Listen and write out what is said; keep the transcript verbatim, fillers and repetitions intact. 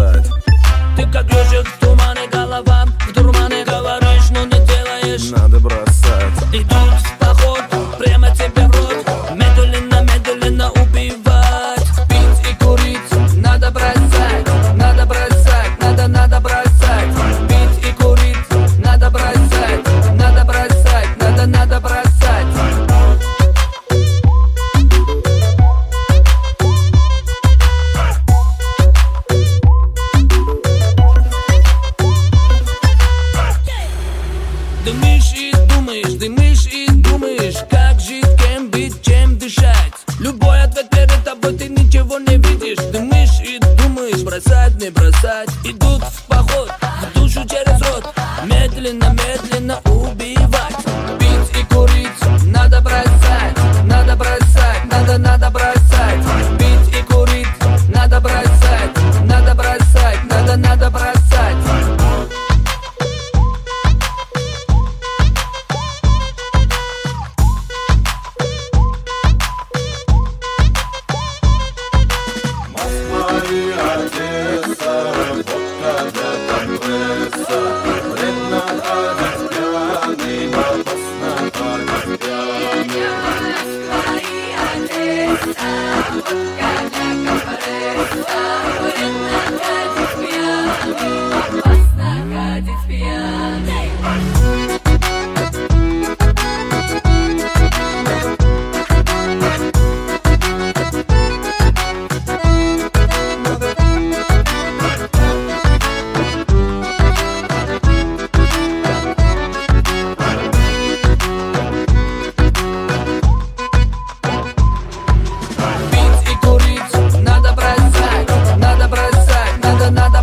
бросать. Ты как ежик в тумане, голова в дурмане. Говоришь, но не делаешь. Надо бросать. Идут в поход, прямо тебе в рот. Медленно, медленно убивать. Пить и курить, надо бросать. Надо бросать, надо, надо бросать. Пить и курить, надо бросать. Надо бросать, надо, надо бросать. Дымишь и думаешь, дымишь и думаешь, как жить, кем быть, чем дышать. Любой ответ перед тобой, ты ничего не видишь. Дымишь и думаешь, бросать, не бросать. Идут в поход, в душу через рот. Медленно, медленно убивать. Пить и курить, надо бросать. Надо бросать, надо, надо бросать. Пить и курить, надо бросать. Надо бросать, надо, надо бросать. Надо